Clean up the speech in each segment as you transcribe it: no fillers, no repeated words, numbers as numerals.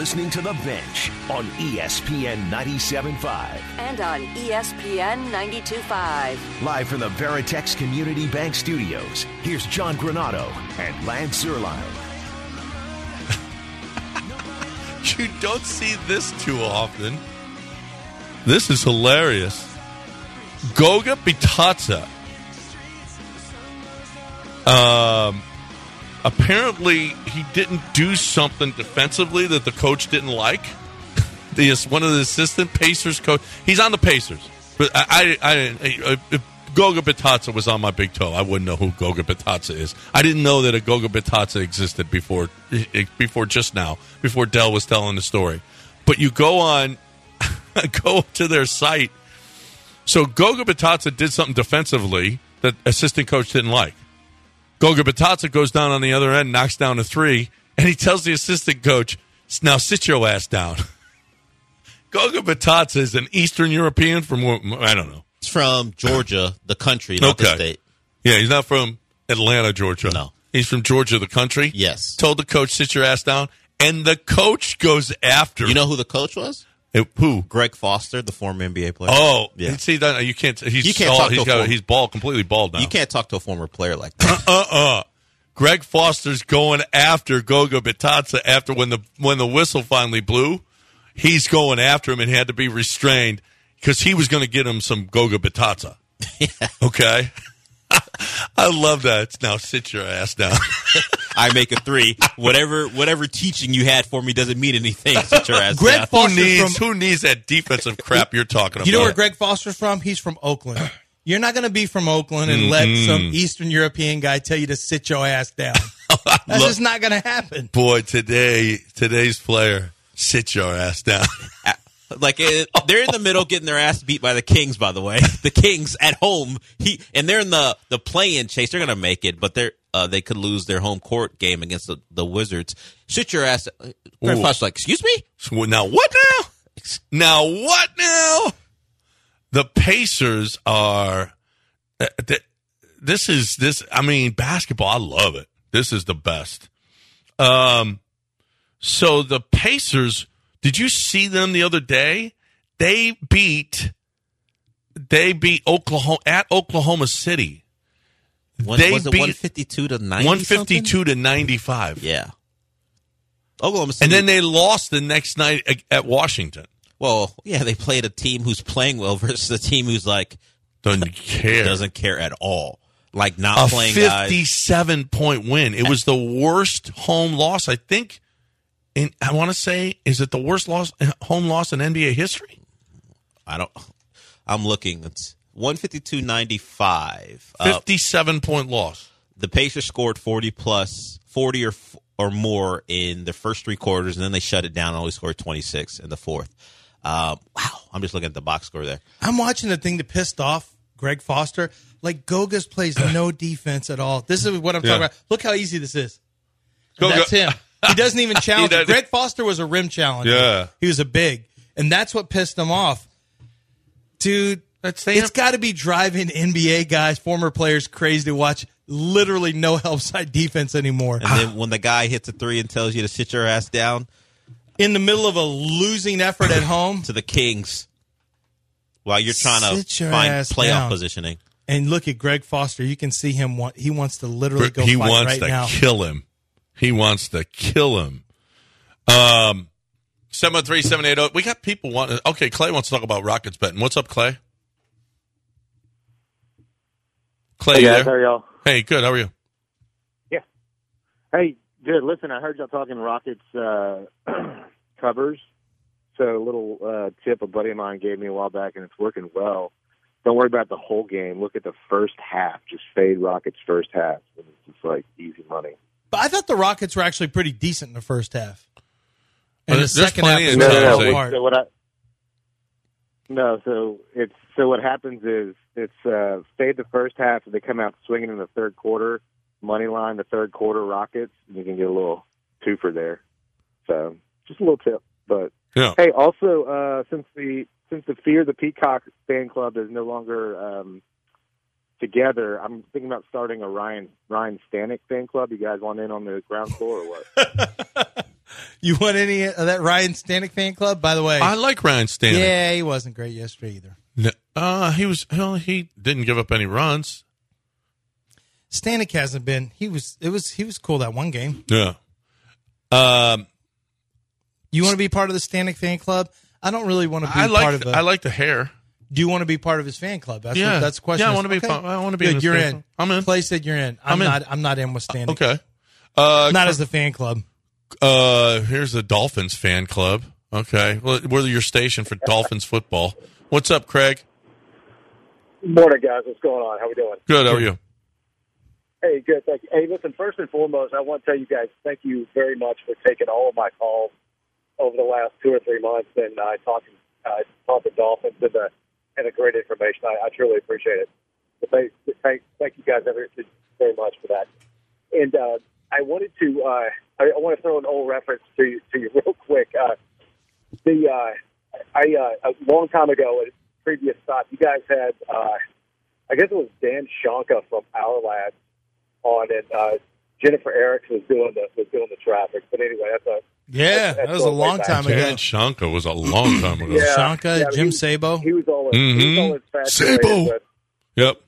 listening to The Bench on ESPN 97.5. And on ESPN 92.5. Live from the Veritex Community Bank Studios, here's John Granado and Lance Zierlein. You don't see this too often. This is hilarious. Goga Bitadze. Apparently, he didn't do something defensively that the coach didn't like. One of the assistant Pacers coach. He's on the Pacers, but if Goga Bitadze was on my big toe, I wouldn't know who Goga Bitadze is. I didn't know that a Goga Bitadze existed before just now, before Dell was telling the story. But you go to their site. So Goga Bitadze did something defensively that assistant coach didn't like. Goga Bitadze goes down on the other end, knocks down a three, and he tells the assistant coach, "Now sit your ass down." Goga Bitadze is an Eastern European from, I don't know. He's from Georgia, the country, not the state. Yeah, he's not from Atlanta, Georgia. No. He's from Georgia, the country. Yes. Told the coach, "Sit your ass down." And the coach goes after him. You know who the coach was? Who? Greg Foster, the former NBA player. Oh, yeah. See, you can't. He's completely bald now. You can't talk to a former player like that. Greg Foster's going after Goga Bitadze after when the whistle finally blew. He's going after him and had to be restrained because he was going to get him some Goga Bitadze. Yeah. Okay. I love that. Now sit your ass down. I make a three. Whatever teaching you had for me doesn't mean anything. Sit your ass Greg down. Foster Who needs that defensive crap you're talking about? You know where Greg Foster's from? He's from Oakland. You're not going to be from Oakland and let some Eastern European guy tell you to sit your ass down. That's just not going to happen. Boy, today's player, sit your ass down. Like they're in the middle getting their ass beat by the Kings, by the way. The Kings at home. And they're in the play-in chase. They're going to make it, but they could lose their home court game against the Wizards. Sit your ass. Greg Foster's like, excuse me? Now what now? The Pacers are basketball, I love it. This is the best. So the Pacers, did you see them the other day? They beat Oklahoma at Oklahoma City. Was it 152 to 90? 152 to 95. Yeah. Oklahoma City. And then they lost the next night at Washington. Well, yeah, they played a team who's playing well versus a team who's like doesn't care at all. Like not playing guys. 57-point win. It was the worst home loss, I think. I want to say, is it the worst home loss in NBA history? I'm looking. It's 152-95. 57-point loss. The Pacers scored 40 or more in the first three quarters, and then they shut it down and only scored 26 in the fourth. Wow. I'm just looking at the box score there. I'm watching the thing that pissed off Greg Foster. Like, Gogas plays no defense at all. This is what I'm talking about. Look how easy this is. That's him. He doesn't even challenge. Greg Foster was a rim challenger. Yeah. He was a big. And that's what pissed him off. Dude, it's got to be driving NBA guys, former players, crazy to watch literally no help side defense anymore. And then when the guy hits a three and tells you to sit your ass down. In the middle of a losing effort at home. To the Kings. While you're trying to find playoff positioning. And look at Greg Foster. You can see him. He wants to literally go he fight wants right to now. Kill him. He wants to kill him. 713-780. We got people wanting. Okay, Clay wants to talk about Rockets betting. What's up, Clay? Clay, hey guys, there? how are y'all? Hey, good. How are you? Yeah. Hey, good. Listen, I heard y'all talking Rockets covers. So a little tip a buddy of mine gave me a while back, and it's working well. Don't worry about the whole game. Look at the first half. Just fade Rockets first half. And it's just like easy money. But I thought the Rockets were actually pretty decent in the first half. And the second half was So what happens is it's fade the first half, and they come out swinging in the third quarter, money line the third quarter Rockets, and you can get a little twofer there. So just a little tip. But yeah. Hey, also since the Fear the Peacock fan club is no longer together, I'm thinking about starting a Ryan Stanek fan club. You guys want in on the ground floor or what? You want any of that Ryan Stanek fan club? By the way, I like Ryan Stanek. Yeah, he wasn't great yesterday either. No, he didn't give up any runs. Stanek hasn't been. He was cool that one game. Yeah. You want to be part of the Stanek fan club? I don't really want to be part of it. I like the hair. Do you want to be part of his fan club? That's the question. Yeah, I want to be. Okay. I want to be. Good, you're in. I'm in. Clay said you're in. I'm not in with Stanek. Okay. Not as the fan club. Here's the Dolphins fan club. Okay. Well, we're your station for Dolphins football. What's up, Craig? Morning, guys. What's going on? How we doing? Good. How are you? Hey, good. Thank you. Hey, listen, first and foremost, I want to tell you guys thank you very much for taking all of my calls over the last 2 or 3 months and talking to Dolphins and the great information. I truly appreciate it. So thank you guys very much for that. And I wanted to I want to throw an old reference to you real quick. A long time ago, at a previous stop, you guys had I guess it was Dan Shanka from Our Lads on, and Jennifer Eriks was doing the traffic. But anyway, that was a long time ago. Dan Shanka was a long time ago. Shanka, Jim Sabo. He was all infatuated Sabo. with. Yep.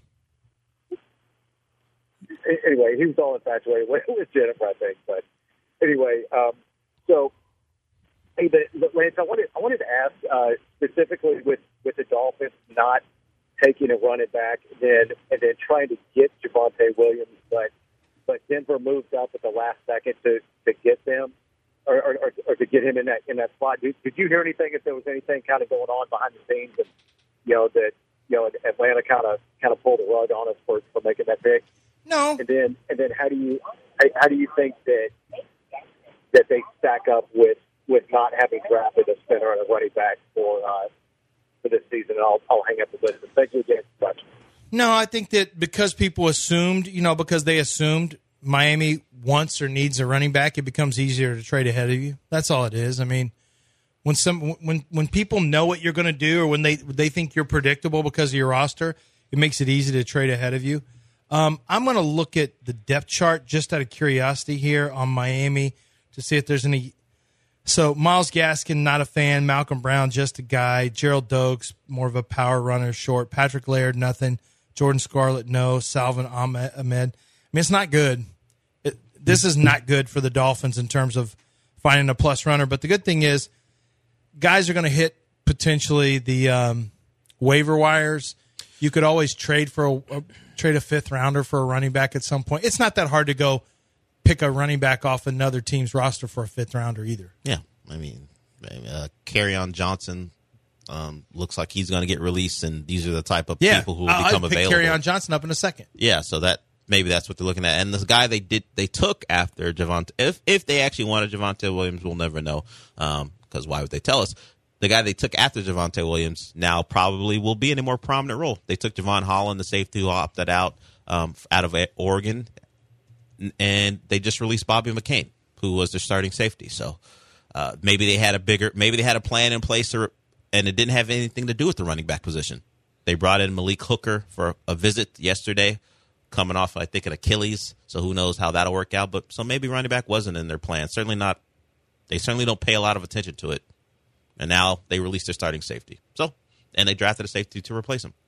Anyway, he was all infatuated with Jennifer, I think. But anyway, so hey, Lance, I wanted to ask specifically with the Dolphins not taking a running back and then trying to get Javonte Williams, but Denver moved up at the last second to get them or to get him in that spot. Did you hear anything? If there was anything kind of going on behind the scenes, and Atlanta kind of pulled the rug on us for making that pick? No. And then how do you think that they stack up with not having drafted a center and a running back for this season? And I'll hang up the list. Thank you again so much. No, I think that because people assumed, because they assumed Miami wants or needs a running back, it becomes easier to trade ahead of you. That's all it is. I mean, when people know what you're going to do, or when they think you're predictable because of your roster, it makes it easy to trade ahead of you. I'm going to look at the depth chart just out of curiosity here on Miami to see if there's any. So Myles Gaskin, not a fan. Malcolm Brown, just a guy. Gerald Dokes, more of a power runner, short. Patrick Laird, nothing. Jordan Scarlett, no. Salvin Ahmed. I mean, it's not good. This is not good for the Dolphins in terms of finding a plus runner. But the good thing is guys are going to hit potentially the waiver wires. You could always trade trade a fifth rounder for a running back at some point. It's not that hard to go pick a running back off another team's roster for a fifth rounder either. Yeah, I mean, Kerryon Johnson looks like he's going to get released, and these are the type of people who will become available. I'll pick Kerryon Johnson up in a second. Yeah, so maybe that's what they're looking at. And this guy they took after Javonte, if they actually wanted Javonte Williams, we'll never know, because why would they tell us? The guy they took after Javonte Williams now probably will be in a more prominent role. They took Javon Holland, the safety who opted out of Oregon, and they just released Bobby McCain, who was their starting safety. So maybe they had a plan in place, and it didn't have anything to do with the running back position. They brought in Malik Hooker for a visit yesterday, coming off, I think, an Achilles. So who knows how that'll work out. But so maybe running back wasn't in their plan. Certainly not. They certainly don't pay a lot of attention to it. And now they released their starting safety. And they drafted a safety to replace him.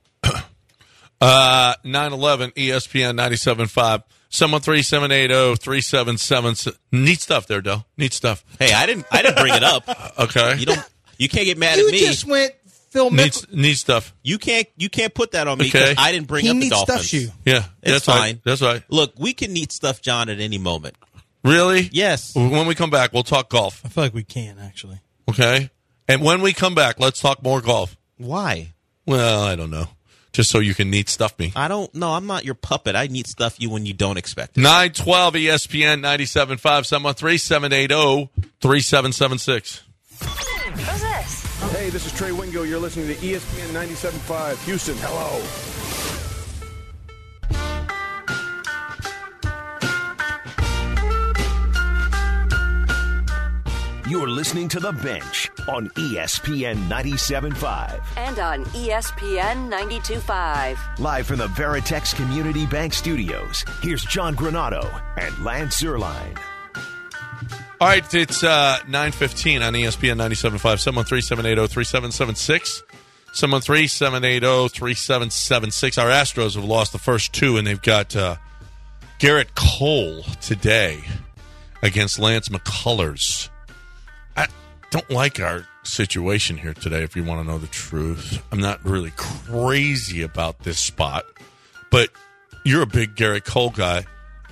9/11 ESPN 97.5 713-780-3776. Neat stuff there, Del. Neat stuff. Hey, I didn't bring it up. Okay. You can't get mad at me. You just went Phil Mickelson. Neat stuff. You can't put that on me because I didn't bring up the Dolphins. Stuffs you. Yeah, it's fine. Right. That's right. Look, we can neat stuff John at any moment. Really? Yes. When we come back, we'll talk golf. I feel like we can, actually. Okay. And when we come back, let's talk more golf. Why? Well, I don't know. Just so you can neat stuff me. I don't know. I'm not your puppet. I neat stuff you when you don't expect it. 912 ESPN 97.5 713-780-3776. Who's this? Hey, this is Trey Wingo. You're listening to ESPN 97.5 Houston. Hello. You're listening to The Bench on ESPN 97.5. And on ESPN 92.5. Live from the Veritex Community Bank Studios, here's John Granado and Lance Zierlein. All right, it's 9:15 on ESPN 97.5, 713-780-3776. 713-780-3776. Our Astros have lost the first two, and they've got Garrett Cole today against Lance McCullers. I don't like our situation here today, if you want to know the truth. I'm not really crazy about this spot, but you're a big Garrett Cole guy.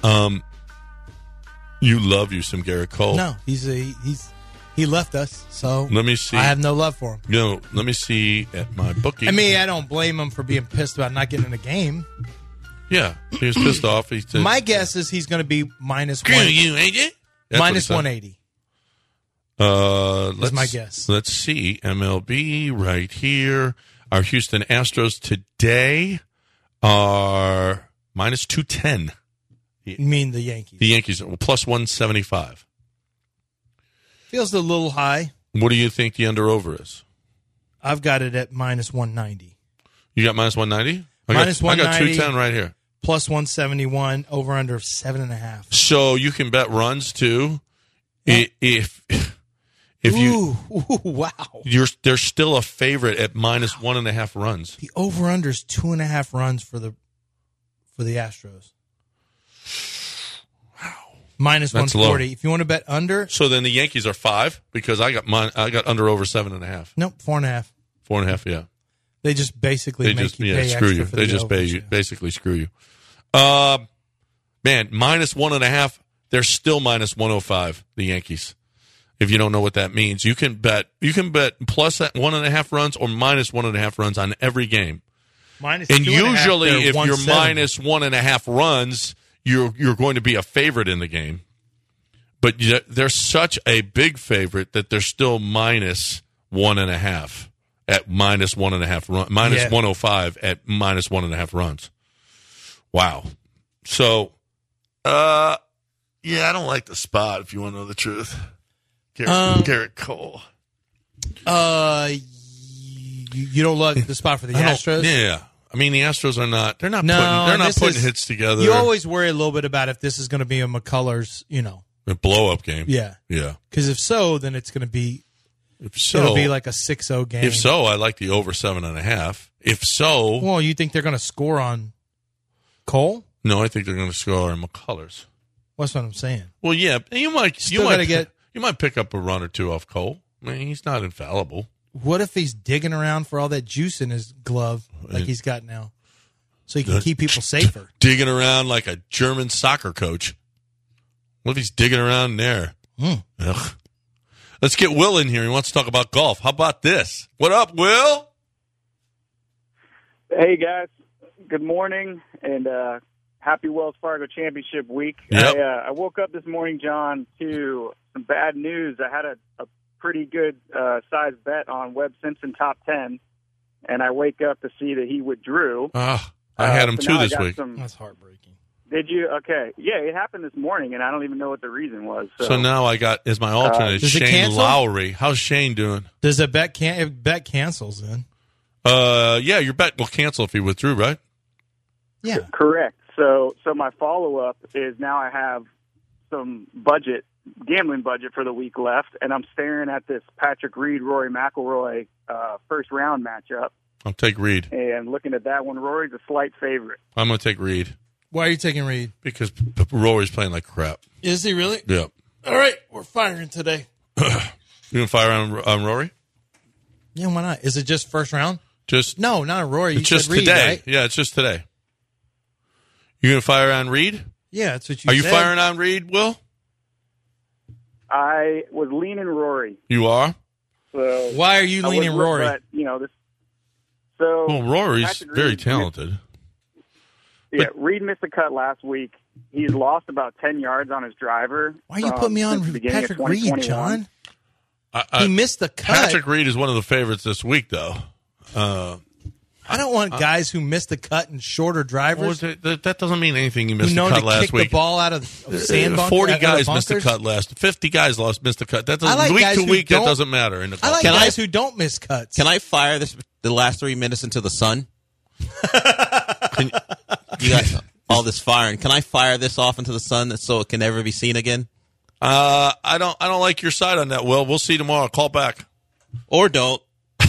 You love you some Garrett Cole. No, he left us, so let me see. I have no love for him. No, let me see at my bookie. I mean, I don't blame him for being pissed about not getting in the game. Yeah, he was pissed off. He said, my guess is he's going to be minus screw you, AJ. Minus 180. That's my guess. Let's see. MLB right here. Our Houston Astros today are minus 210. You mean the Yankees? The Yankees are plus 175. Feels a little high. What do you think the under-over is? I've got it at minus 190. You got minus 190? Minus 190. I got 210 right here. Plus 171, over under 7.5. So you can bet runs too. Yeah. If ooh, wow. There's still a favorite at minus 1.5 runs. The over-under is 2.5 runs for the Astros. Minus 140. Low. If you want to bet under, so then the Yankees are 5 because I got under over 7.5. Nope, 4.5. 4.5, yeah. They just basically make you pay screw extra you. For they the just overs, pay you, basically screw you. Man, minus 1.5. They're still minus 105. The Yankees. If you don't know what that means, you can bet plus 1.5 runs or minus 1.5 runs on every game. And usually, if you're minus 1.5 runs, you're going to be a favorite in the game. But they're such a big favorite that they're still minus 1.5 at minus 1.5 run, minus 105 at minus 1.5 runs. Wow. So, I don't like the spot. If you want to know the truth, Garrett Cole. You don't like the spot for the Astros? Yeah. I mean, the Astros are not. They're not putting hits together. You always worry a little bit about if this is going to be a McCullers, a blow-up game. Yeah. Yeah. Because if so, then it's going to be. It'll be like a 6-0 game. If so, I like the over 7.5. If so, well, you think they're going to score on Cole? No, I think they're going to score on McCullers. That's what I'm saying. Well, yeah, you might pick up a run or two off Cole. I mean, he's not infallible. What if he's digging around for all that juice in his glove like he's got now, so he can keep people safer? Digging around like a German soccer coach. What if he's digging around in there? Ugh. Let's get Will in here. He wants to talk about golf. How about this? What up, Will? Hey, guys. Good morning, and happy Wells Fargo Championship week. Yep. I woke up this morning, John, to some bad news. I had a pretty good size bet on Webb Simpson top 10, and I wake up to see that he withdrew. I had him too this week. That's heartbreaking. Did you? Okay. Yeah, it happened this morning, and I don't even know what the reason was. So now I got, as my alternate, Shane Lowry. How's Shane doing? Does the bet cancels then? Yeah, your bet will cancel if he withdrew, right? Yeah. Correct. So my follow-up is now I have some gambling budget for the week left, and I'm staring at this Patrick Reed, Rory McIlroy first-round matchup. I'll take Reed. And looking at that one, Rory's a slight favorite. I'm going to take Reed. Why are you taking Reed? Because Rory's playing like crap. Is he really? Yeah. All right, we're firing today. You going to fire on Rory? Yeah, why not? Is it just first round? No, not on Rory. You it's just said Reed, today. Right? Yeah, it's just today. You going to fire on Reed? Yeah, that's what you said. Are you said. firing on Reed, Will? I was leaning Rory. You are? So why are you leaning Rory? But, Rory's very talented. Reed missed a cut last week. He's lost about 10 yards on his driver. Why are you putting me on Patrick Reed, John? He missed the cut. Patrick Reed is one of the favorites this week, though. I don't want guys who missed the cut and shorter drivers. Well, that doesn't mean anything. He missed the cut last week. The ball out of sandbunker. 40 guys missed the cut last. 50 guys missed the cut. That doesn't, week to week, that doesn't matter. In the I like guys who don't miss cuts. Can I fire the last 3 minutes into the sun? You got all this firing. Can I fire this off into the sun so it can never be seen again? I don't like your side on that, Will. We'll see tomorrow. Call back. Or don't.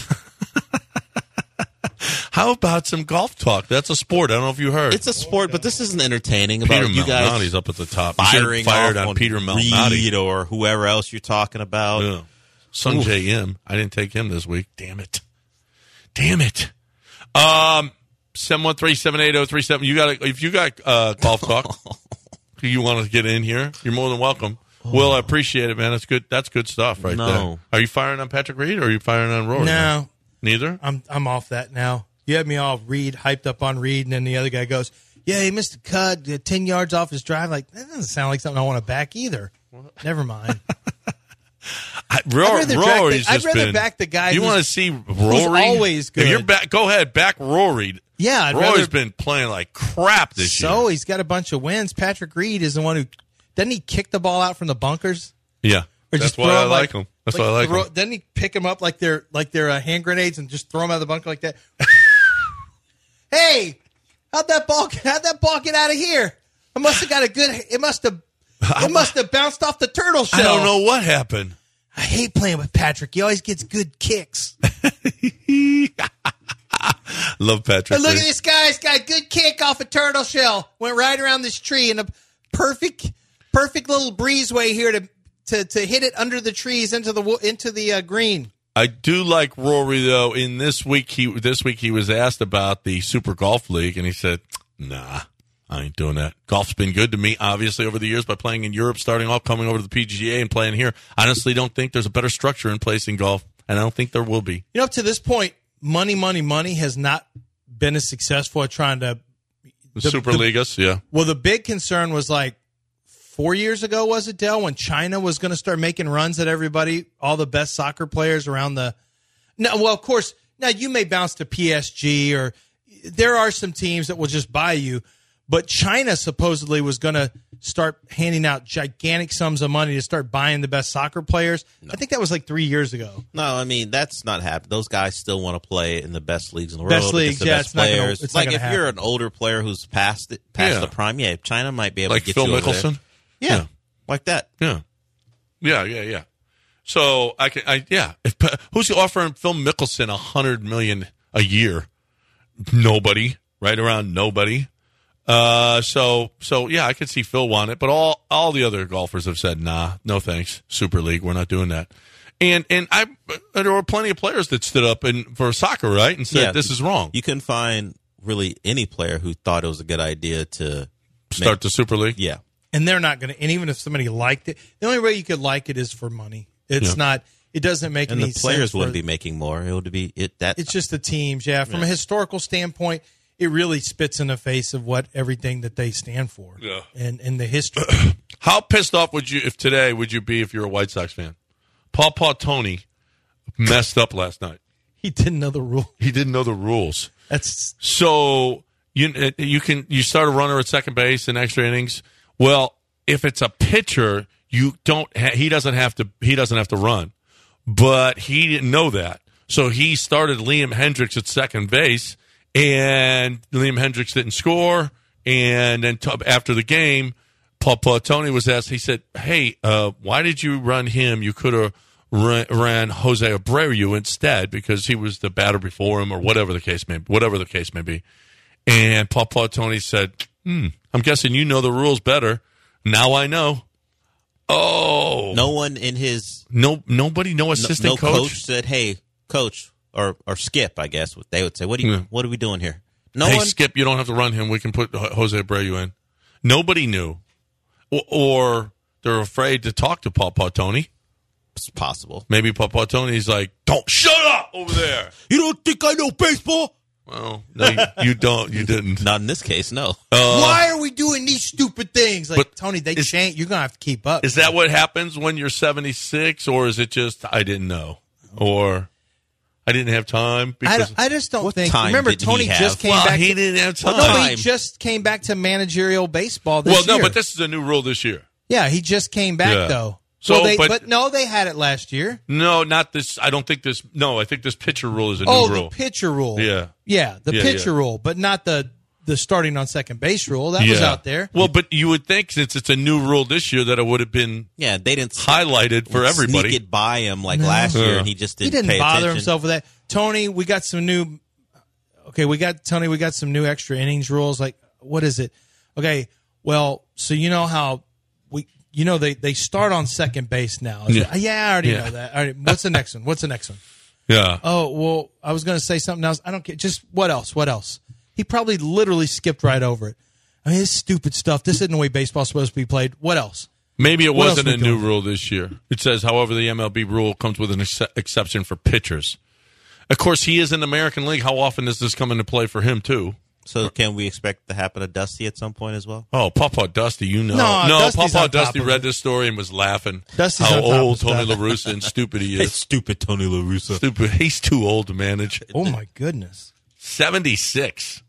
How about some golf talk? That's a sport. I don't know if you heard. It's a sport, but this isn't entertaining. Peter about you guys Malnati's up at the top. Firing fired off on Peter Malnati Reed or whoever else you're talking about. Yeah. Sun J.M. I didn't take him this week. Damn it. 713-780-37. If you got golf talk, you want to get in here, you're more than welcome. Will, I appreciate it, man. That's good. That's good stuff right there. Are you firing on Patrick Reed or are you firing on Rory? No. Neither? I'm off that now. You had me all hyped up on Reed, and then the other guy goes, yeah, he missed a cut, 10 yards off his drive. Like, that doesn't sound like something I want to back either. Never mind. Rory's I'd rather back the guy you want to see Rory? Always good. If you're go ahead, back Rory. Yeah, Rory's been playing like crap this year. So he's got a bunch of wins. Patrick Reed is the one who doesn't he kick the ball out from the bunkers? Yeah, that's why I like him. That's why I like him. Doesn't he pick them up like they're hand grenades and just throw them out of the bunker like that? Hey, how'd that ball get out of here? It must have got a good. It must have bounced off the turtle shell. I don't know what happened. I hate playing with Patrick. He always gets good kicks. Love Patrick. But look at this guy. He's got a good kick off a turtle shell. Went right around this tree in a perfect little breezeway here to hit it under the trees into the green. I do like Rory though. In this week he was asked about the Super Golf League and he said, "Nah, I ain't doing that. Golf's been good to me, obviously, over the years by playing in Europe, starting off, coming over to the PGA and playing here. I honestly don't think there's a better structure in place in golf, and I don't think there will be." Up to this point, money has not been as successful at trying to Super Ligas, yeah. Well, the big concern was like 4 years ago, was it, Dell, when China was going to start making runs at everybody, all the best soccer players around the. No, well, of course, now you may bounce to PSG or there are some teams that will just buy you. But China supposedly was going to start handing out gigantic sums of money to start buying the best soccer players. No. I think that was like 3 years ago. No, I mean, that's not happening. Those guys still want to play in the best leagues in the world. Best leagues, yeah. Best players. It's like if you're an older player who's past the prime, China might be able to get Phil you over Mickelson? there. Yeah, like that. Yeah. So who's offering Phil Mickelson $100 million a year? Nobody. Right around nobody. So I could see Phil want it, but all the other golfers have said, nah, no thanks. Super League, we're not doing that. And there were plenty of players that stood up for soccer, right, and said this is wrong. You couldn't find really any player who thought it was a good idea to start the Super League. Yeah, and they're not going to. And even if somebody liked it, the only way you could like it is for money. It's not. It doesn't make any sense. And the players wouldn't be making more. It would be that. It's just the teams. Yeah, from a historical standpoint, it really spits in the face of what everything that they stand for. Yeah. And the history. How pissed off would you be if you're a White Sox fan? Paul Tony messed up last night. He didn't know the rule. He didn't know the rules. That's so you start a runner at second base in extra innings. Well, if it's a pitcher, he doesn't have to run. But he didn't know that. So he started Liam Hendriks at second base, and Liam Hendriks didn't score. And then after the game, Paul Tony was asked, he said, hey, why did you run him? You could have ran Jose Abreu instead because he was the batter before him or whatever the case may be. And Paul Tony said, I'm guessing you know the rules better. Now I know. Oh, no one in his nobody, no assistant coach said, "Hey, coach," or Skip. I guess they would say, "What are we doing here?" Hey, Skip, you don't have to run him. We can put Jose Abreu in. Nobody knew, or they're afraid to talk to Paul Tony. It's possible. Maybe Paul Tony's like, "Don't shut up over there." You don't think I know baseball? Well, no, you don't. You didn't. Not in this case, no. Why are we doing these stupid things? Like, Tony, they chant. You're going to have to keep up. Is that what happens when you're 76, or is it just, I didn't know? Or I didn't have time? Because I just don't think. Remember, Tony just came back. He didn't have time. No, he just came back to managerial baseball this year. No, but this is a new rule this year. Yeah, he just came back, though. So, but they had it last year. No, not this. I don't think this. No, I think this pitcher rule is a new rule. Oh, the pitcher rule. Yeah. Yeah, the pitcher rule, but not the the starting on second base rule. That was out there. Well, but you would think since it's a new rule this year that it would have been they didn't highlighted for everybody. Sneak it by him like last year, and he just didn't pay bother attention. himself with that. Tony, we got some new. Okay, we got some new extra innings rules. Like, what is it? Okay, well, so you know how they start on second base now. I already know that. All right, what's the next one? Yeah. Oh, well, I was going to say something else. I don't care. Just what else? He probably literally skipped right over it. I mean, this stupid stuff. This isn't the way baseball's supposed to be played. What else? Maybe it wasn't a new rule this year. It says, however, the MLB rule comes with an exception for pitchers. Of course, he is in the American League. How often does this come into play for him, too? So can we expect to happen to Dusty at some point as well? Oh, Papa Dusty, you know. No, Papa Dusty read this story and was laughing. Dusty's how on top old of Tony stuff. La Russa and stupid he Hey, is. stupid Tony La Russa. Stupid. He's too old to manage. Oh, my goodness. 76.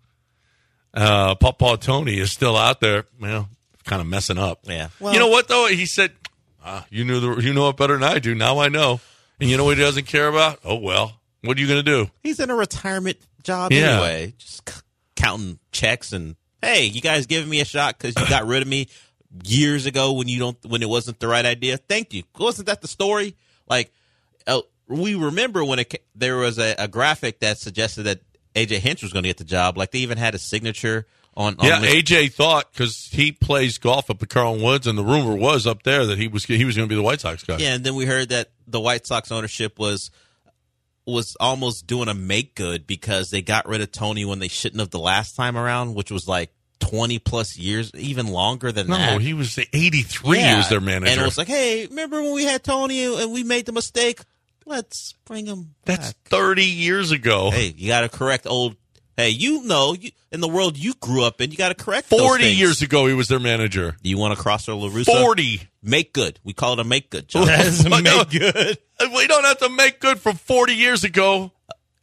Papa Tony is still out there. Well, kind of messing up. Yeah. You know what, though? He said, you know it better than I do. Now I know. And you know what he doesn't care about? Oh, well. What are you going to do? He's in a retirement job anyway. Just counting checks and, hey, you guys giving me a shot because you got rid of me years ago when it wasn't the right idea. Thank you. Wasn't that the story? Like, we remember when there was a graphic that suggested that A.J. Hinch was going to get the job. Like, they even had a signature on A.J. thought, because he plays golf up at Carlton Woods, and the rumor was up there that he was going to be the White Sox guy. Yeah, and then we heard that the White Sox ownership was almost doing a make good because they got rid of Tony when they shouldn't have the last time around, which was like 20 plus years, even longer than that. No, he was 83. He was their manager. And it was like, hey, remember when we had Tony and we made the mistake? Let's bring him back. That's 30 years ago. Hey, you got to correct old. Hey, in the world you grew up in, you got to correct 40 years ago, he was their manager. You want to cross La Russa? 40. Make good. We call it a make good, John. That is a make good. We don't have to make good from 40 years ago.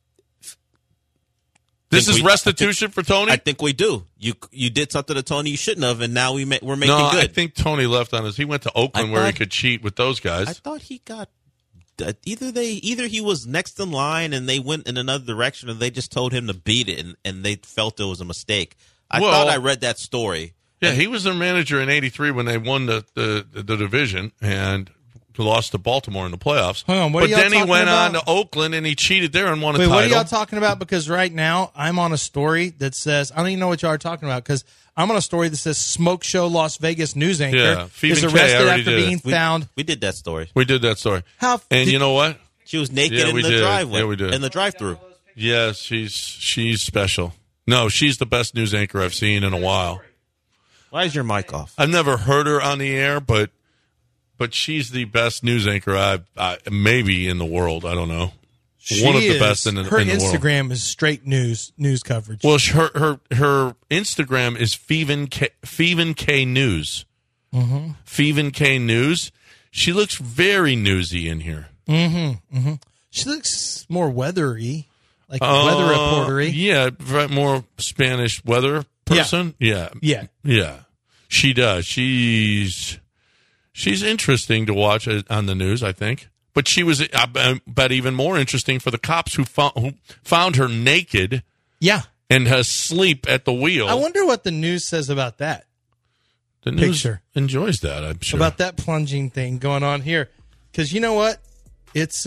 This is restitution for Tony? I think we do. You did something to Tony you shouldn't have, and now we're making good. No, I think Tony left on us. He went to Oakland where he could cheat with those guys. I thought he got either he was next in line and they went in another direction, or they just told him to beat it, and they felt it was a mistake. I thought I read that story. Yeah, he was their manager in '83 when they won the division and lost to Baltimore in the playoffs. Hold on, but then he went on to Oakland and he cheated there and won a title. What are y'all talking about? Because right now I'm on a story that says, I don't even know what y'all are talking about, because I'm on a story that says Smoke Show Las Vegas news anchor is arrested after being found. We did that story. We did that story. You know what? She was naked in the driveway. Yeah, we did. In the drive-thru. Yes, she's special. No, she's the best news anchor I've seen in a while. Why is your mic off? I've never heard her on the air, but she's the best news anchor I maybe in the world. I don't know. One of the best in the world. Her Instagram is straight news coverage. Well, her Instagram is Feven K News. Mm-hmm. Feven K News. She looks very newsy in here. Mm-hmm. Mm-hmm. She looks more weathery, like weather reportery. Yeah, more Spanish weather person. Yeah. She does. She's interesting to watch on the news, I think. But she was, I bet, even more interesting for the cops who found her naked. Yeah. And asleep at the wheel. I wonder what the news says about that. The news enjoys that, I'm sure. About that plunging thing going on here. Because you know what? It's,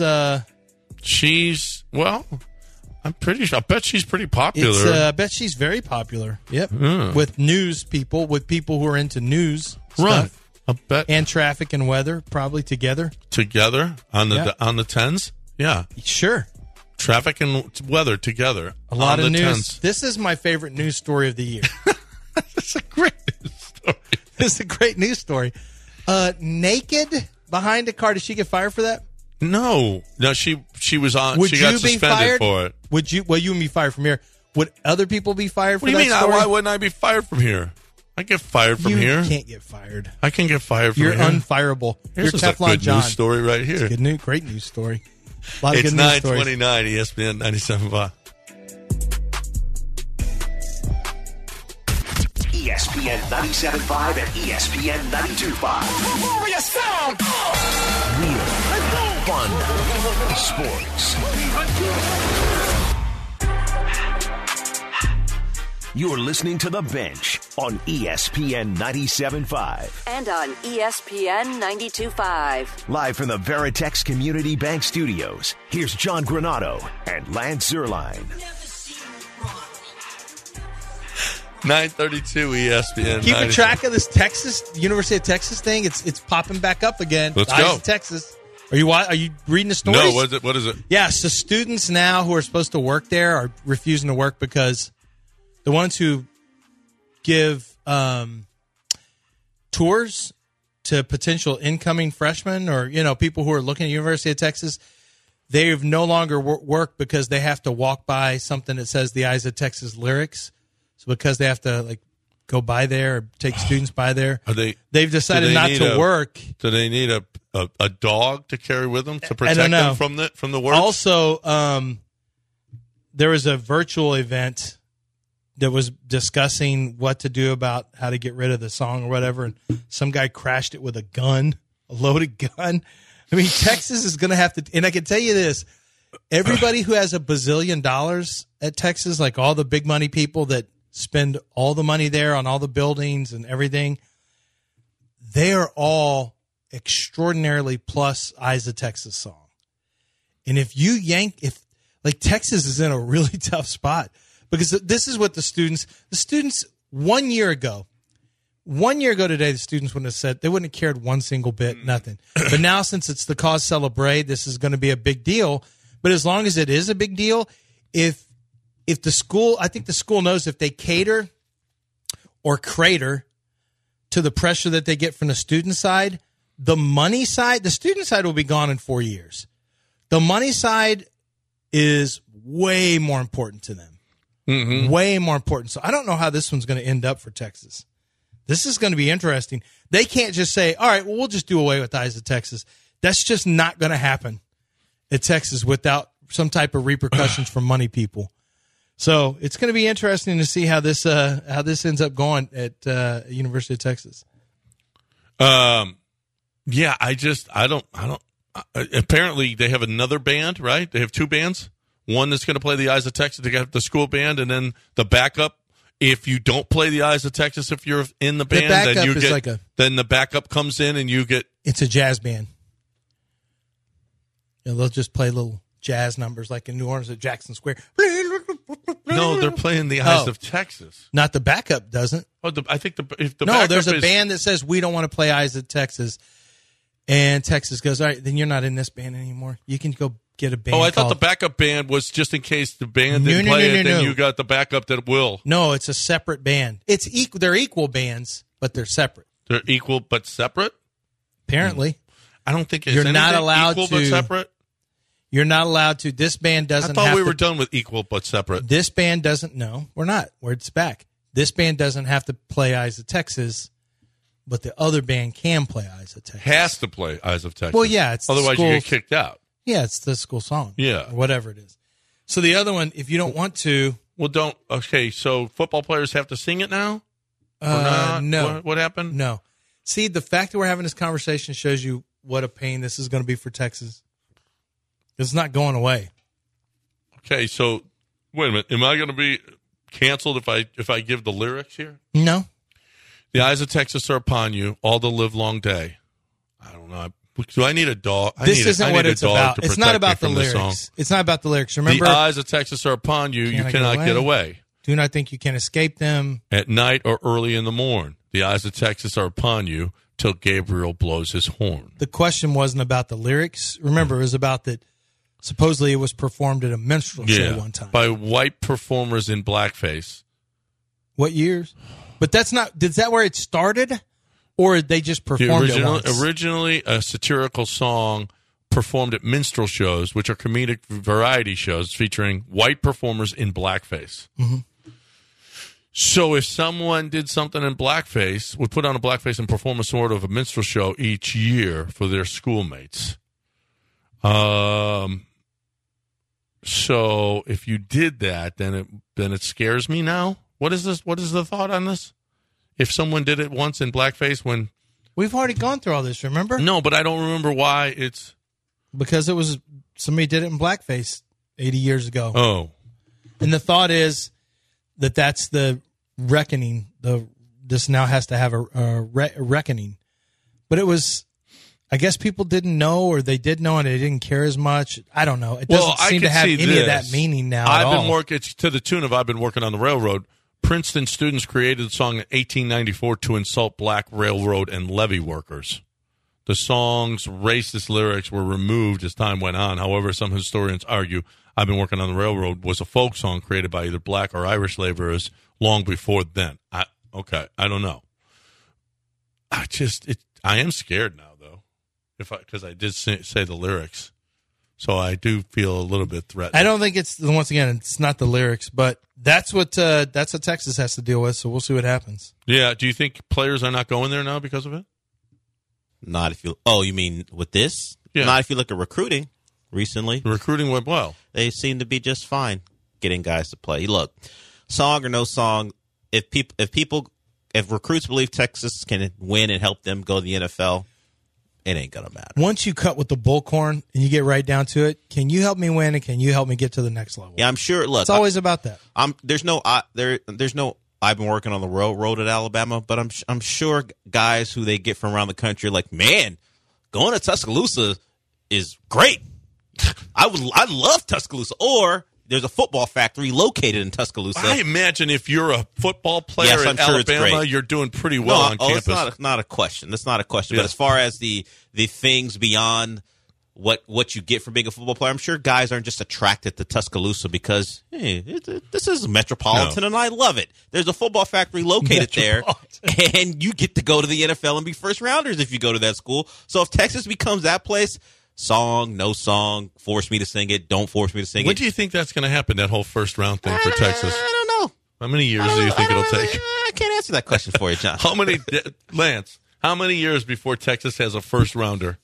I'm pretty sure. I bet she's pretty popular. I bet she's very popular. Yep. With news people, with people who are into news stuff. I bet. And traffic and weather, probably together. Together on the tens? Yeah. Sure. Traffic and weather together. A lot of news. Tens. This is my favorite news story of the year. It's a great news story. It's a great news story. Naked behind a car. Did she get fired for that? No, she was on. Would she you got be suspended fired for it. Would you? Well, you would be fired from here. Would other people be fired for that? What do you mean? Story? Why wouldn't I be fired from here? I get fired from here. You can't get fired. I can get fired from You're here. unfireable. Here's You're Teflon a good John. news story right here. It's great news story. A lot of it's good news stories. 9:29 ESPN 97.5. ESPN 97.5 and ESPN 92.5. Warrior sound! Real, fun, sports. You're listening to The Bench on ESPN 97.5. And on ESPN 92.5. Live from the Veritex Community Bank Studios, here's John Granado and Lance Zierlein. 932 ESPN. Keeping track of this University of Texas thing. It's popping back up again. Let's go. Texas. Are you reading the stories? No, what is it? Yes, the students now who are supposed to work there are refusing to work because the ones who give tours to potential incoming freshmen or people who are looking at University of Texas, they have no longer work because they have to walk by something that says the Eyes of Texas lyrics. So because they have to go by there or take students by there, they've decided not to work. Do they need a dog to carry with them to protect them from the work? Also, there was a virtual event that was discussing what to do about how to get rid of the song or whatever, and some guy crashed it with a loaded gun. I mean, Texas is going to have to, and I can tell you this, everybody who has $1 bazillion at Texas, like all the big money people that spend all the money there on all the buildings and everything, they are all extraordinarily plus Eyes of Texas song. And if Texas is in a really tough spot, because this is what the students 1 year ago today, the students wouldn't have said, they wouldn't have cared one single bit, nothing. But now since it's the cause celebrate, this is going to be a big deal. But as long as it is a big deal, if the school, I think the school knows if they cater or crater to the pressure that they get from the student side, the money side, the student side will be gone in 4 years. The money side is way more important to them. Mm-hmm. Way more important. So I don't know how this one's going to end up for Texas. This is going to be interesting. They can't just say, all right, well, we'll just do away with Eyes of Texas. That's just not going to happen at Texas without some type of repercussions from money people. So it's going to be interesting to see how this ends up going at University of Texas. Yeah, I don't. Apparently, they have another band, right? They have two bands. One that's going to play the Eyes of Texas. They got the school band, and then the backup. If you don't play the Eyes of Texas, if you're in the band, then you get. Then the backup comes in, and you get. It's a jazz band. They'll just play little jazz numbers like in New Orleans at Jackson Square. No, they're playing the Eyes of Texas. Not the backup doesn't. Oh, I think if the no, backup there's a band that says we don't want to play Eyes of Texas, and Texas goes, all right, then you're not in this band anymore. You can go get a band. Oh, I thought the backup band was just in case the band didn't play it. Then you got the backup that will. No, it's a separate band. It's equal. They're equal bands, but they're separate. They're equal but separate. Apparently, I don't think you're not allowed equal to. But separate. You're not allowed to. This band doesn't. I thought we were done with equal but separate. This band doesn't. No, we're not. It's back. This band doesn't have to play Eyes of Texas, but the other band can play Eyes of Texas. Has to play Eyes of Texas. Well, yeah. It's otherwise you get kicked out. Yeah, it's the school song. Yeah, or whatever it is. So the other one, if you don't want to, well, don't. Okay, so football players have to sing it now. Or not? No. What happened? No. See, the fact that we're having this conversation shows you what a pain this is going to be for Texas. It's not going away. Okay, so wait a minute. Am I going to be canceled if I give the lyrics here? No. The Eyes of Texas are upon you all the live long day. I don't know. Do I need a dog? This isn't what it's about. It's not about the lyrics. It's not about the lyrics. Remember, the eyes of Texas are upon you. You cannot get away. Do not think you can escape them. At night or early in the morn, the eyes of Texas are upon you till Gabriel blows his horn. The question wasn't about the lyrics. Remember, it was about that. Supposedly, it was performed at a minstrel show one time by white performers in blackface. What years? But that's not. Is that where it started, or they just performed it once? Originally, a satirical song performed at minstrel shows, which are comedic variety shows featuring white performers in blackface. Mm-hmm. So, if someone did something in blackface, would put on a blackface and perform a sort of a minstrel show each year for their schoolmates. So if you did that, then it scares me now. What is this? What is the thought on this? If someone did it once in blackface when we've already gone through all this, remember? No, but I don't remember why it's because it was somebody did it in blackface 80 years ago. Oh. And the thought is that's the reckoning. This now has to have a reckoning. But it was, I guess people didn't know, or they did know and they didn't care as much. I don't know. It doesn't seem to have any of that meaning now at all. I've been working to the tune of I've been working on the railroad. Princeton students created the song in 1894 to insult black railroad and levee workers. The song's racist lyrics were removed as time went on. However, some historians argue I've Been Working on the Railroad was a folk song created by either black or Irish laborers long before then. I don't know. I am scared now, though, because I did say the lyrics. So I do feel a little bit threatened. I don't think it's not the lyrics, but that's what Texas has to deal with. So we'll see what happens. Yeah. Do you think players are not going there now because of it? Not if you. Oh, you mean with this? Yeah. Not if you look at recruiting recently. The recruiting went well. They seem to be just fine getting guys to play. Look, song or no song, if recruits believe Texas can win and help them go to the NFL, it ain't gonna matter. Once you cut with the bullcorn and you get right down to it, can you help me win and can you help me get to the next level? Yeah, I'm sure. Look, it's always about that. There's no. I've been working on the railroad at Alabama, but I'm sure guys who they get from around the country are like, man, going to Tuscaloosa is great. I love Tuscaloosa. Or there's a football factory located in Tuscaloosa. I imagine if you're a football player in Alabama, you're doing pretty well on campus. It's not a question. That's not a question. Yeah. But as far as the things beyond what you get from being a football player, I'm sure guys aren't just attracted to Tuscaloosa because this is metropolitan and I love it. There's a football factory located there, and you get to go to the NFL and be first rounders if you go to that school. So if Texas becomes that place, song, no song, force me to sing it, don't force me to sing it. When do you think that's going to happen, that whole first round thing for Texas? I don't know. How many years do you think it'll take? I can't answer that question for you, John. Lance, how many years before Texas has a first rounder?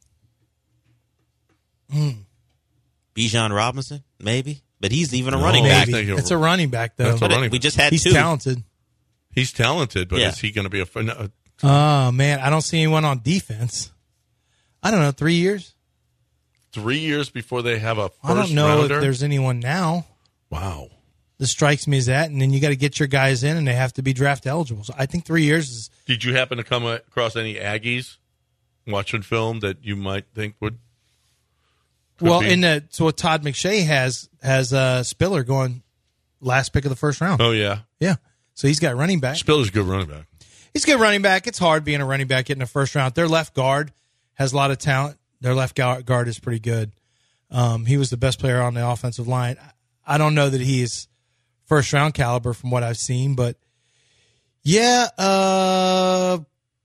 Bijan Robinson, maybe, but he's even a running back. It's a running back, though. We just had he's two. Talented. He's talented, but is he going to be a? Oh man, I don't see anyone on defense. I don't know. 3 years. 3 years before they have a first I don't know rounder? if there's anyone now. Wow. This strikes me as that, and then you got to get your guys in, and they have to be draft eligible. So I think 3 years is. Did you happen to come across any Aggies watching film that you might think would? Well, so what Todd McShay has Spiller going last pick of the first round. Oh yeah, yeah. So he's got running back. Spiller's a good running back. He's a good running back. It's hard being a running back getting a first round. Their left guard has a lot of talent. Their left guard is pretty good. He was the best player on the offensive line. I don't know that he is first round caliber from what I've seen, but yeah, I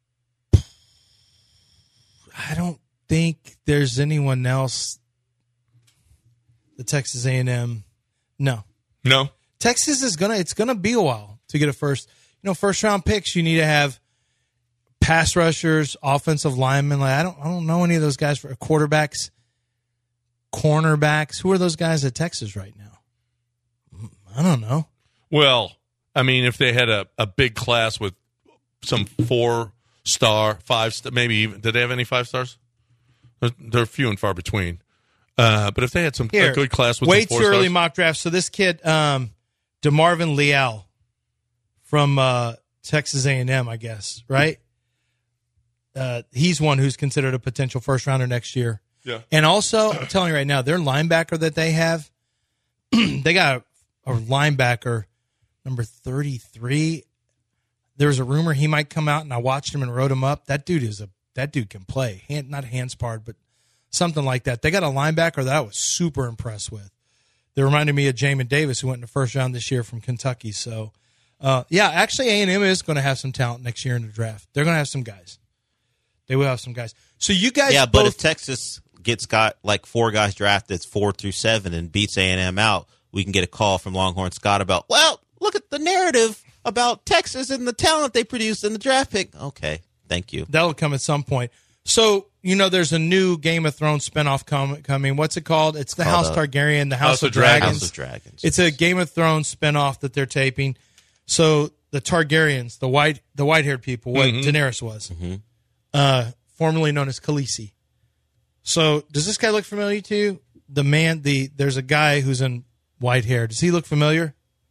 don't think there's anyone else. The Texas A&M, no. Texas it's gonna be a while to get a first round picks. You need to have pass rushers, offensive linemen. Like I don't know any of those guys for quarterbacks, cornerbacks. Who are those guys at Texas right now? I don't know. Well, I mean, if they had a big class with some 4-star, 5-star, maybe even, did they have any 5 stars? They're few and far between. But if they had a good class with way some 4 too early stars. mock draft. So this kid, DeMarvin Leal from Texas A&M, I guess, right? He's one who's considered a potential first rounder next year. Yeah. And also, I'm telling you right now, their linebacker that they have, they got a linebacker number 33. There was a rumor he might come out, and I watched him and wrote him up. That dude can play. Not hands part, but something like that. They got a linebacker that I was super impressed with. They reminded me of Jamin Davis, who went in the first round this year from Kentucky. So, actually, A&M is going to have some talent next year in the draft. They're going to have some guys. They will have some guys. So you guys, but if Texas got like 4 guys drafted 4 through 7 and beats A&M out, we can get a call from Longhorn Scott about, well, look at the narrative about Texas and the talent they produced in the draft pick. Okay, thank you. That'll come at some point. So, there's a new Game of Thrones spinoff coming. What's it called? It's the House Targaryen, the House of Dragons. House of Dragons. It's a Game of Thrones spinoff that they're taping. So the Targaryens, the white-haired people, what Daenerys was, formerly known as Khaleesi. So does this guy look familiar to you? There's a guy who's in white hair. Does he look familiar?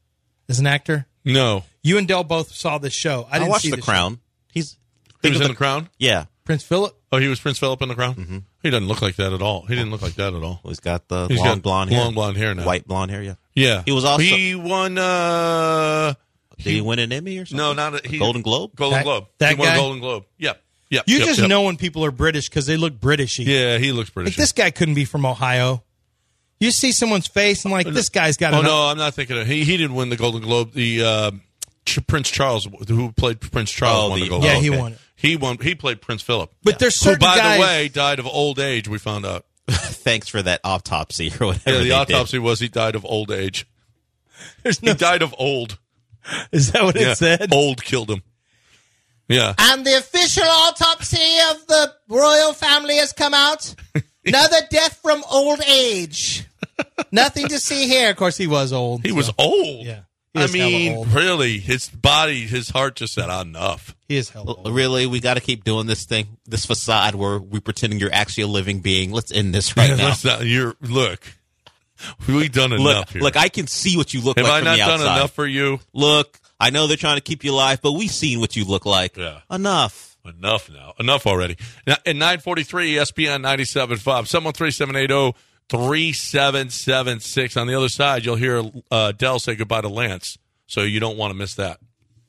as an actor? No. You and Del both saw this show. I didn't watched see The Crown. Show. He was in The Crown? Yeah. Prince Philip? Oh, he was Prince Philip in The Crown? Mm-hmm. He doesn't look like that at all. He didn't look like that at all. Well, he's got the He's long got blonde hair. Long blonde hair now. White blonde hair, yeah. Yeah. He was also... He won... Did he win an Emmy or something? No, not a Golden Globe? Golden Globe. That he won guy? a Golden Globe. Yep. You just know when people are British because they look Britishy. Yeah, he looks British. Like, this guy couldn't be from Ohio. You see someone's face and like, this guy's got Oh, no, I'm not thinking of... He didn't win the Golden Globe. The Prince Charles, who played Prince Charles, won the Golden Globe. Yeah, he won it. He played Prince Philip. But there's certain who, by guys... the way, died of old age, we found out. Thanks for that autopsy or whatever. Yeah, the they autopsy did. was he died of old age. He died of old. Is that what it said? Old killed him. Yeah. And the official autopsy of the royal family has come out. Another death from old age. Nothing to see here. Of course, he was old. He was old. Yeah. I mean, really, his body, his heart just said, enough. He is hella old. Really, we got to keep doing this thing, this facade where we're pretending you're actually a living being. Let's end this right now. Look, we've done enough here. Look, I can see what you look Have like I from not the outside. done enough for you? Look, I know they're trying to keep you alive, but we've seen what you look like. Yeah. Enough. Enough now. Enough already. Now, at 9:43, ESPN 97.5, 713-780-3776. On the other side, you'll hear Dell say goodbye to Lance, so you don't want to miss that.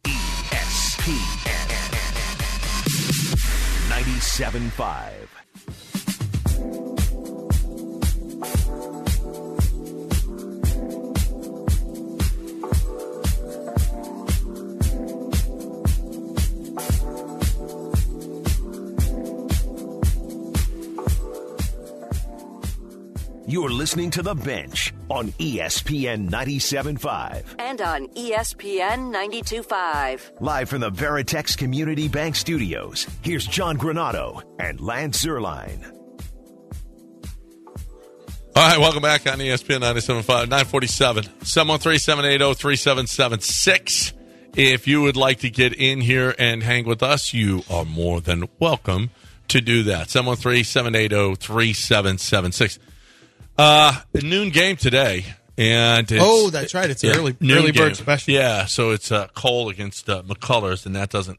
ESPN 97.5. You're listening to The Bench on ESPN 97.5. And on ESPN 92.5. Live from the Veritex Community Bank Studios, here's John Granado and Lance Zierlein. All right, welcome back on ESPN 97.5, 947, 713-780-3776. If you would like to get in here and hang with us, you are more than welcome to do that. 713-780-3776. Noon game today, and it's, that's right. It's an early game. bird special. Yeah, so it's Cole against McCullers, and that doesn't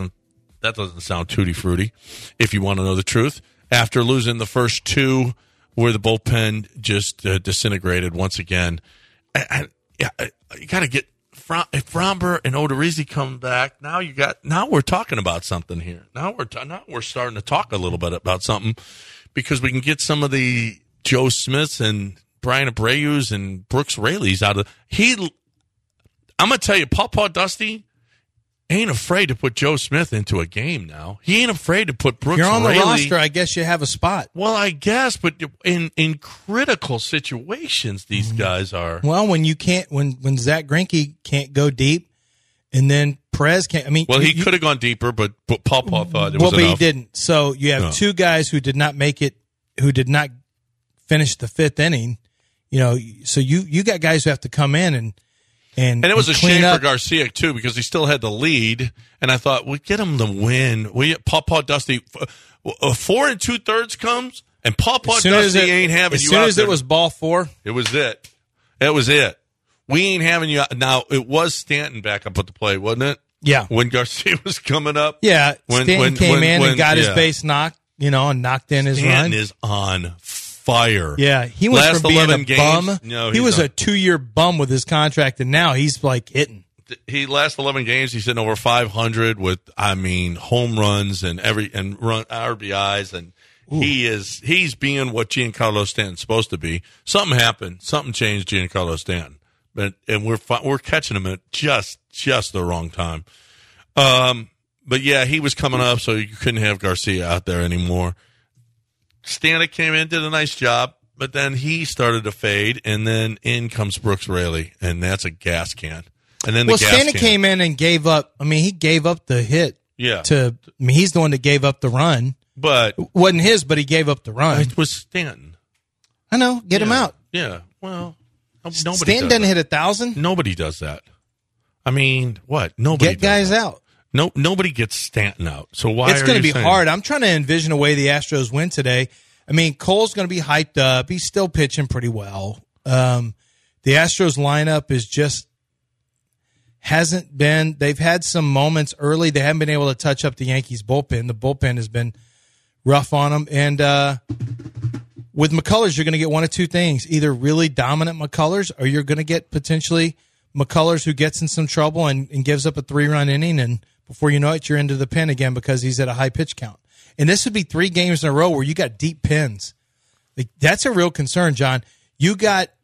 sound tutti fruity. If you want to know the truth, after losing the first two, where the bullpen just disintegrated once again, you got to get if Fromber and Odorizzi come back. Now we're talking about something here. Now we're starting to talk a little bit about something because we can get some of the Joe Smiths and Brian Abreu's and Brooks Raley's out of I'm gonna tell you, Paw Dusty ain't afraid to put Joe Smith into a game now. He ain't afraid to put Brooks Raley. You're on the roster, I guess you have a spot. Well, I guess, but in critical situations, these guys are. Well, when you can't, when Zach Greinke can't go deep, and then Perez can't. I mean, well, he could have gone deeper, but Paw thought it was but enough. he didn't. So you have two guys who did not make it, who did not finish the fifth inning. You know, so you got guys who have to come in and it was a shame for Garcia too, because he still had the lead, and I thought we get him the win. Paw Dusty, 4 2/3 comes, and Paw Dusty ain't having you out. As soon as there. it was ball 4, it was it. It was it. We ain't having you out. Now it was Stanton back up at the plate, wasn't it? Yeah. When Garcia was coming up. Yeah. Stanton came in and got his base knocked, and knocked in his Stanton run. is on fire. Yeah, he went Last from being a games, bum. No, he was a 2-year bum with his contract, and now he's like hitting. He last 11 games, he's hitting over 500 with, home runs and run RBIs, and he's being what Giancarlo Stanton's supposed to be. Something happened. Something changed Giancarlo Stanton, and we're catching him at just the wrong time. But yeah, he was coming up, so you couldn't have Garcia out there anymore. Stanton came in, did a nice job, but then he started to fade, and then in comes Brooks Raley, and that's a gas can. And then Stanton came in and gave up. I mean, he gave up the hit. Yeah. He's the one that gave up the run. But it wasn't his, but he gave up the run. It was Stanton. I know. Get him out. Yeah. Well, nobody Stanton doesn't hit 1,000. Nobody does that. I mean, what? Nobody get guys that. out. No, nobody gets Stanton out. So why? It's going to be saying? hard. I'm trying to envision a way the Astros win today. I mean, Cole's going to be hyped up. He's still pitching pretty well. The Astros lineup is just. hasn't been. They've had some moments early. They haven't been able to touch up the Yankees bullpen. The bullpen has been rough on them. And with McCullers, you're going to get one of two things: either really dominant McCullers, or you're going to get potentially McCullers who gets in some trouble and gives up a 3-run inning, and before you know it, you're into the pen again because he's at a high pitch count. And this would be 3 games in a row where you got deep pins. Like, that's a real concern, John. You've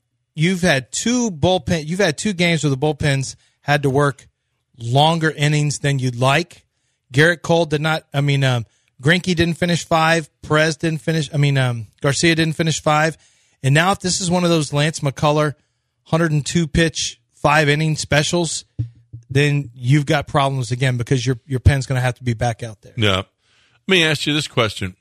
had 2 games where the bullpens had to work longer innings than you'd like. Garrett Cole did not. Greinke didn't finish 5. Perez didn't finish. Garcia didn't finish 5. And now, if this is one of those Lance McCullough 102 pitch 5-inning specials, then you've got problems again because your pen's going to have to be back out there. Yeah. Let me ask you this question.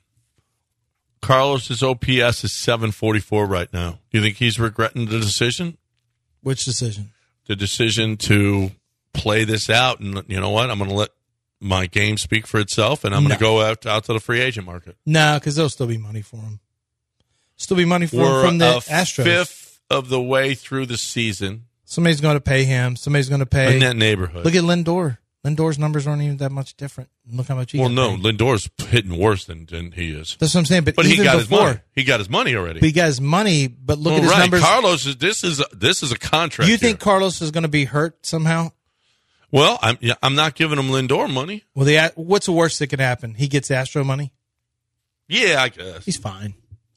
Carlos's OPS is 744 right now. Do you think he's regretting the decision? Which decision? The decision to play this out, and you know what? I'm going to let my game speak for itself, and I'm going to go out to the free agent market. No, because there'll still be money for him. Still be money for him from the Astros. We're a fifth of the way through the season. Somebody's going to pay him. Somebody's going to pay. In that neighborhood. Look at Lindor. Lindor's numbers aren't even that much different. Look how much he got paid. Lindor's hitting worse than he is. That's what I'm saying. But he even got before, his money. He got his money already. But he got his money. But look at his numbers. Carlos, this is a contract. You think Carlos is going to be hurt somehow? Well, I'm not giving him Lindor money. Well, what's the worst that could happen? He gets Astro money? Yeah, I guess. He's fine.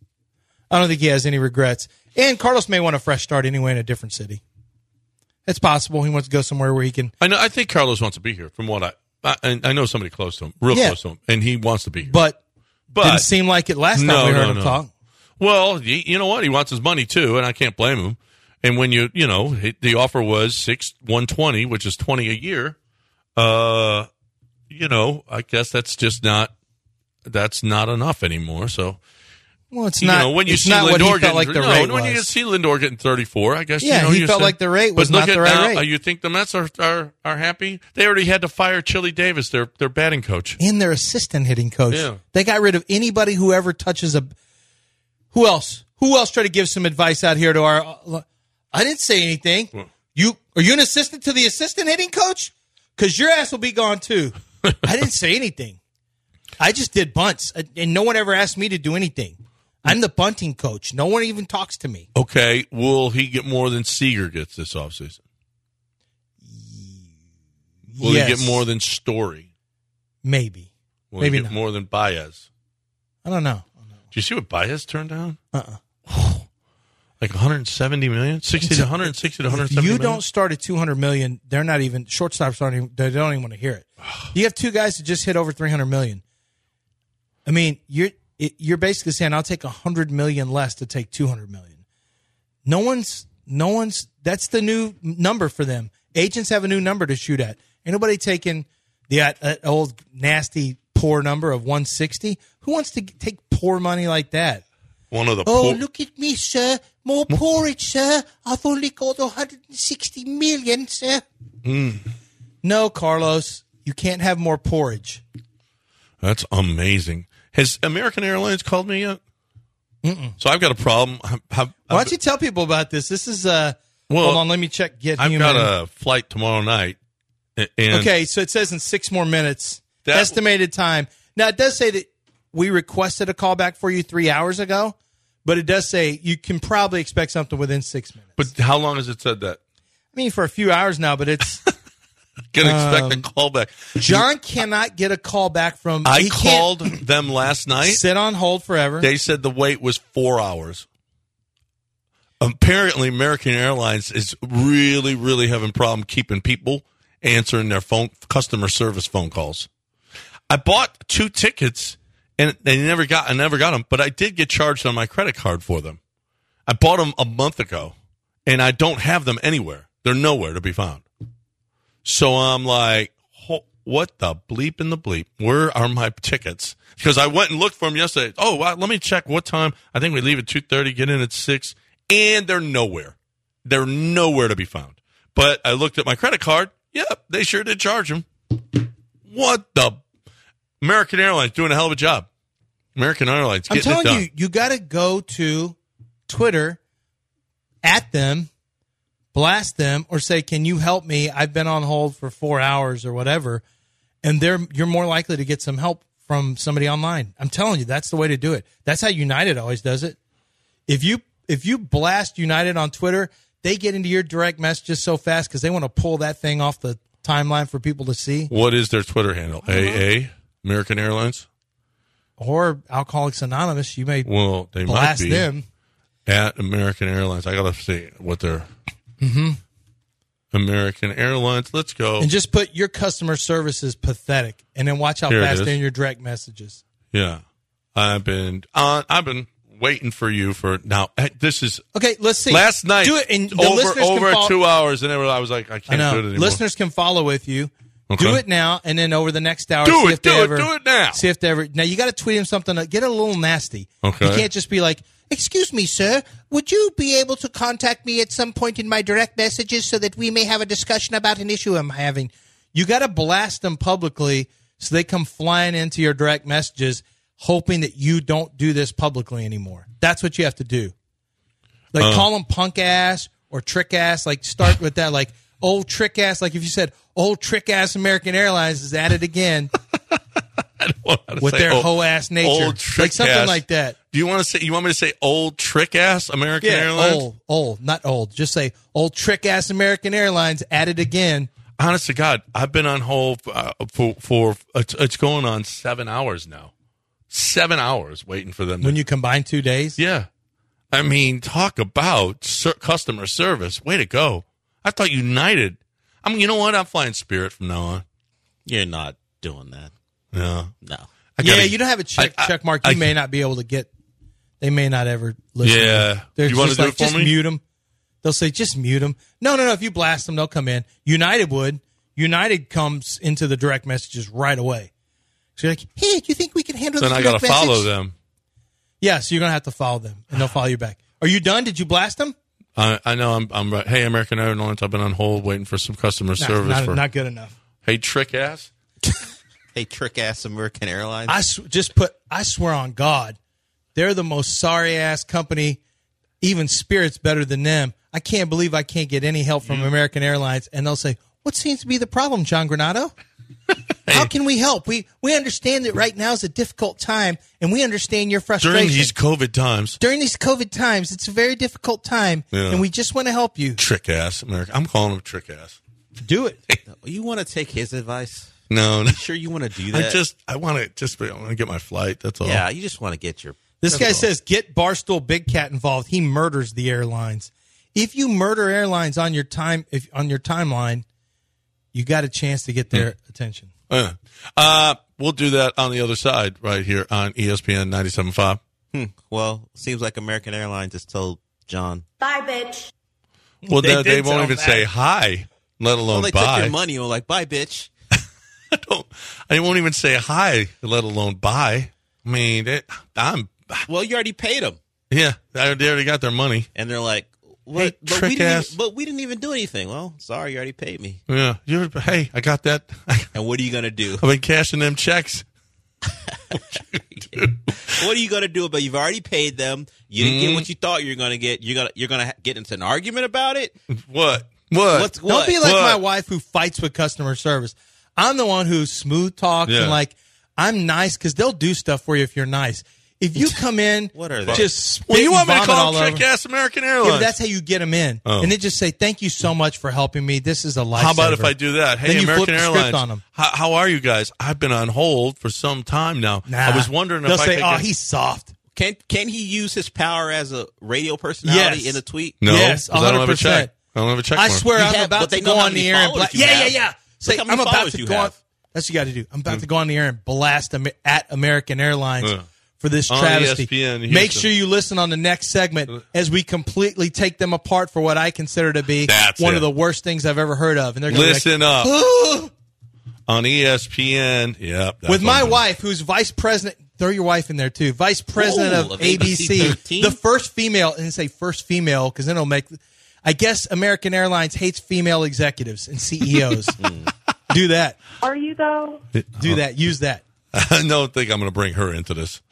I don't think he has any regrets. And Carlos may want a fresh start anyway in a different city. It's possible he wants to go somewhere where he can. I think Carlos wants to be here. From what I know, somebody close to him, close to him, and he wants to be here. But didn't seem like it last time we heard him talk. Well, you know what? He wants his money too, and I can't blame him. And when the offer was $120, which is $20 a year. I guess that's just not enough anymore. So. Well, it's not. When you see not Lindor what he felt getting, like the rate when was. you see Lindor getting 34, I guess he felt like the rate was not the right rate. You think the Mets are happy? They already had to fire Chili Davis, their batting coach, and their assistant hitting coach. Yeah. They got rid of anybody who ever touches a. Who else? Who else tried to give some advice out here to our? I didn't say anything. Are you an assistant to the assistant hitting coach? Because your ass will be gone too. I didn't say anything. I just did bunts, and no one ever asked me to do anything. I'm the bunting coach. No one even talks to me. Okay, will he get more than Seager gets this offseason? Will he get more than Story? Maybe. Will he get more than Baez? I don't know. Do you see what Baez turned down? Like $170 million? 60 to 160 to 170 million? You million? don't start at $200 million. They're not even, shortstops they don't even want to hear it. You have 2 guys that just hit over $300 million. I mean, you're basically saying I'll take $100 million less to take $200 million. No one's. That's the new number for them. Agents have a new number to shoot at. Ain't nobody taking the old nasty poor number of 160. Who wants to take poor money like that? One of the look at me, sir. More porridge, sir. I've only got 160 million, sir. No, Carlos, you can't have more porridge. That's amazing. Has American Airlines called me yet? So I've got a problem. Why don't you tell people about this? This is hold on, let me check. I've got a flight tomorrow night. Okay, so it says in 6 more minutes. Estimated time. Now, it does say that we requested a call back for you 3 hours ago, but it does say you can probably expect something within 6 minutes. But how long has it said that? I mean, for a few hours now, but it's... Can expect a call back. John cannot get a call back from... I called them last night. Sit on hold forever. They said the wait was 4 hours. Apparently, American Airlines is really, really having a problem keeping people answering their customer service phone calls. I bought 2 tickets, and I never got them, but I did get charged on my credit card for them. I bought them a month ago, and I don't have them anywhere. They're nowhere to be found. So I'm like, what the bleep in the bleep? Where are my tickets? Because I went and looked for them yesterday. Oh, wow, let me check what time. I think we leave at 2:30, get in at 6, and they're nowhere. They're nowhere to be found. But I looked at my credit card. Yep, they sure did charge them. What the? American Airlines doing a hell of a job. American Airlines getting it done. I'm telling you, you got to go to Twitter, at them, blast them or say, can you help me? I've been on hold for 4 hours or whatever. And you're more likely to get some help from somebody online. I'm telling you, that's the way to do it. That's how United always does it. If you blast United on Twitter, they get into your direct messages so fast because they want to pull that thing off the timeline for people to see. What is their Twitter handle? AA? American Airlines? Or Alcoholics Anonymous. You may they blast might be them. At American Airlines. I got to see what they're... American Airlines. Let's go. And just put your customer service is pathetic. And then watch how fast they're in your direct messages. Yeah. I've been waiting for you for now. This is okay. Let's see. Last night, do it. And over 2 hours, and I was like, I can't do it anymore. Listeners can follow with you. Okay. Do it now, and then over the next hour, do it now. See if they ever. Now you got to tweet him something. Get a little nasty. Okay. You can't just be like, "Excuse me, sir, would you be able to contact me at some point in my direct messages so that we may have a discussion about an issue I'm having?" You got to blast them publicly so they come flying into your direct messages, hoping that you don't do this publicly anymore. That's what you have to do. Like call them punk ass or trick ass. Like start with that. Like old trick ass. Like if you said old trick ass American Airlines is at it again with their hoe ass nature, old trick like something ass. Like that. Do you want to say? You want me to say old trick ass American Airlines? Old, not old. Just say old trick ass American Airlines at it again. Honest to God, I've been on hold for it's going on 7 hours now. 7 hours waiting for them. When you combine 2 days? Yeah. I mean, talk about customer service. Way to go. I thought United. I mean, you know what? I'm flying Spirit from now on. You're not doing that. No. You don't have a check mark. You may not be able to get. They may not ever listen. Yeah. You want to do it for just me? mute them. They'll say, just mute them. No. If you blast them, they'll come in. United would. United comes into the direct messages right away. So you're like, hey, do you think we can handle this? Then I got to follow them. Yeah, so you're going to have to follow them, and they'll follow you back. Are you done? Did you blast them? I know. I'm right. Hey, American Airlines, I've been on hold waiting for some customer service. Not good enough. Hey, trick ass. Hey, trick ass American Airlines. I swear on God, they're the most sorry ass company. Even Spirit's better than them. I can't believe I can't get any help from American Airlines. And they'll say, what seems to be the problem, John Granado? How can we help? We understand that right now is a difficult time, and we understand your frustration. During these COVID times, it's a very difficult time, and we just want to help you. Trick ass America. I'm calling him trick ass. Do it. You want to take his advice? No. Sure you want to do that? I want to get my flight. That's all. Yeah, you just want to get your... This guy says, get Barstool Big Cat involved. He murders the airlines. If you murder airlines on your timeline, you got a chance to get their attention. We'll do that on the other side right here on ESPN 97.5. Well, seems like American Airlines has told John. Bye, bitch. Well, they won't even say hi, let alone they bye. took your money and were like, bye, bitch. I won't even say hi, let alone bye. I mean, well, you already paid them. Yeah, they already got their money. And they're like, what? Hey, but we didn't even do anything. Well, sorry, you already paid me. Yeah. Hey, I got that. And what are you going to do? I've been cashing them checks. What are you going to do about it? You've already paid them. You didn't get what you thought you were going to get. You're going to get into an argument about it? What? Don't be like my wife who fights with customer service. I'm the one who smooth talks and like, I'm nice because they'll do stuff for you if you're nice. If you come in, what are they? Just spit you want me to and call vomit trick ass American Airlines? Yeah, that's how you get them in, and they just say, "Thank you so much for helping me. This is a lifesaver." How about if I do that? Hey, then you American flip the Airlines, script on them. How are you guys? I've been on hold for some time now. I was wondering they'll if say, I could. he's soft. Can he use his power as a radio personality in a tweet? No, yes, 100%. I don't have a check. I don't have a check. I swear, I'm about to go on the air and blast. Yeah. Say, I'm about to go on. That's what you got to do. I'm about to go on the air and blast at American Airlines for this travesty. ESPN, Make sure you listen on the next segment as we completely take them apart for what I consider to be one of the worst things I've ever heard of. And they're going to listen up on ESPN. Yep, with my wife, who's vice president. Throw your wife in there too. Vice president of ABC, the first female, and say first female because then it'll make. I guess American Airlines hates female executives and CEOs. Do that. Are you though? Do that. Use that. I don't think I'm going to bring her into this.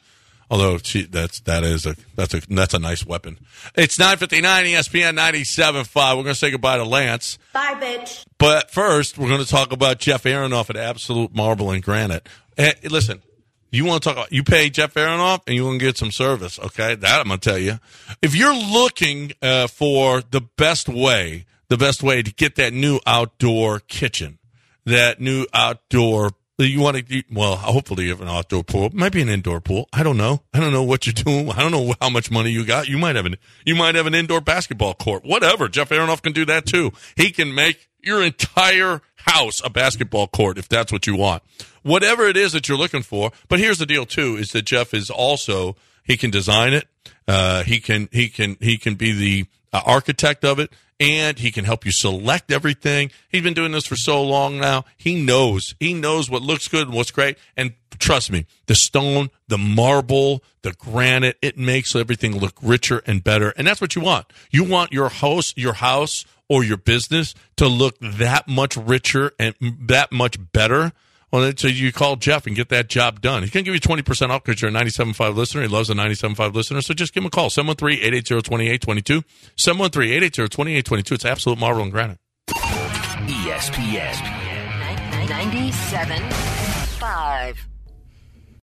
Although that's a nice weapon. It's 9:59 ESPN 97.5. We're going to say goodbye to Lance. Bye, bitch. But first, we're going to talk about Jeff Aronoff at Absolute Marble and Granite. Hey, listen, you want to talk about, you pay Jeff Aronoff and you want to get some service, okay? That I'm going to tell you. If you're looking for the best way to get that new outdoor kitchen, that new outdoor, you want to, well, hopefully you have an outdoor pool. It might be an indoor pool. I don't know what you're doing. I don't know how much money you got. You might have an indoor basketball court. Whatever. Jeff Aronoff can do that too. He can make your entire house a basketball court if that's what you want. Whatever it is that you're looking for. But here's the deal too, is that Jeff is also, he can design it. He can be the architect of it, and he can help you select everything. He's been doing this for so long now. He knows what looks good and what's great. And trust me, the stone, the marble, the granite, it makes everything look richer and better. And that's what you want. You want your house or your business to look that much richer and that much better. Well, so you call Jeff and get that job done. He's going to give you 20% off because you're a 97.5 listener. He loves a 97.5 listener. So just give him a call, 713-880-2822. 713-880-2822. It's Absolute Marble and Granite. ESPN 97.5.